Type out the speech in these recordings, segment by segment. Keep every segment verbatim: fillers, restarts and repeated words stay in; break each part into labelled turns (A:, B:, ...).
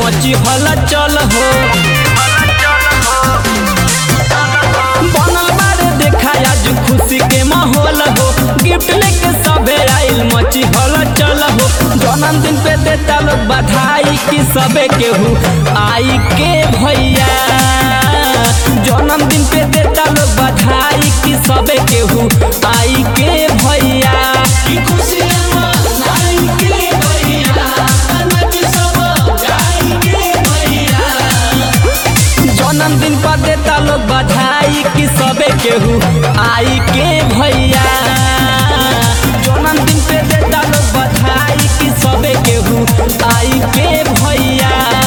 A: मची हला चल हो बनल बारे देखा आज खुशी के माहौल हो गिफ्ट लेके सबे आइल मची हला चल हो जन्मदिन पे देता लोग बधाई कि सबे केहू आई के भैया जन्मदिन पे देता लोग बधाई कि सबे केहू आई के भैया की खुशी जन्मदिन पर देता लोग बधाई कि सबे केहू आई के भैया जन्मदिन पे देता लोग बधाई कि सबे केहू आई के भैया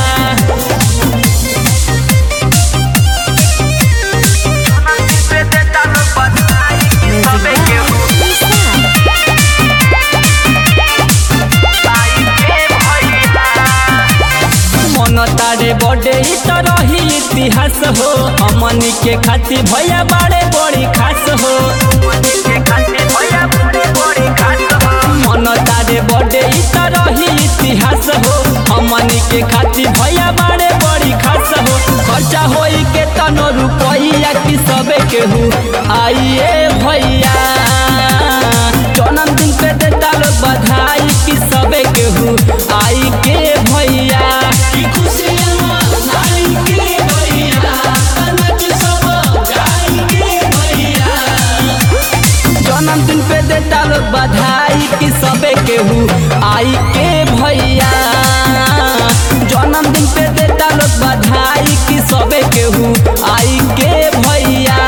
A: तारे बड़े रही इतिहास हो हमनी के खातिर भैया बड़े बड़ी खास हो मन तारे बड़े रही इतिहास हो हमनी के खातिर भैया बड़े बड़ी खास हो खर्चा होई के तनो रुपया कि सबे केहू आइए भैया जन्मदिन पे देता लोग बधाई कि सबे केहू आई के भैया जन्मदिन पे देता लोग बधाई कि सबे केहू आई के भैया जन्मदिन पे देता लोग बधाई कि सबे केहू आई के भैया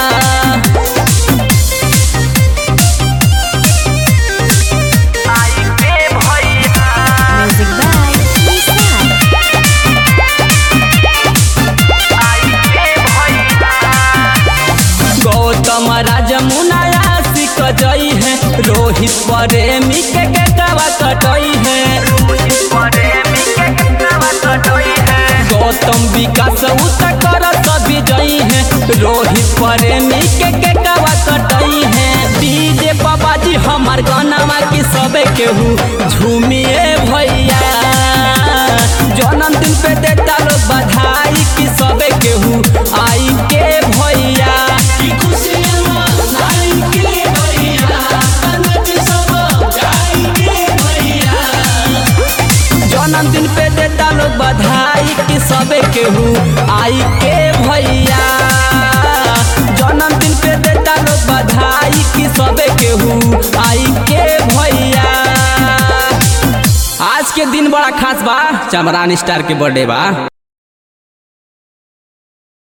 A: गौतम राजा मुनाया सिक जई है रोहित प्रेमी के केटवा कटई है गौतम विकास उतर कर सभी जई है रोहित प्रेमी के केटवा कटई है डीजे बाबाजी हमार गाना की सबे केहू झूमिए भैया जन्मदिन पे देता लोग बधाई कि सबे केहू आई के भैया जन्मदिन पे देता लोग बधाई कि सबे केहू आई के भैया जन्मदिन पे देता लोग बधाई कि सबे केहू आई के भैया आज के दिन बड़ा खास बा चमरान स्टार के बर्थडे बा।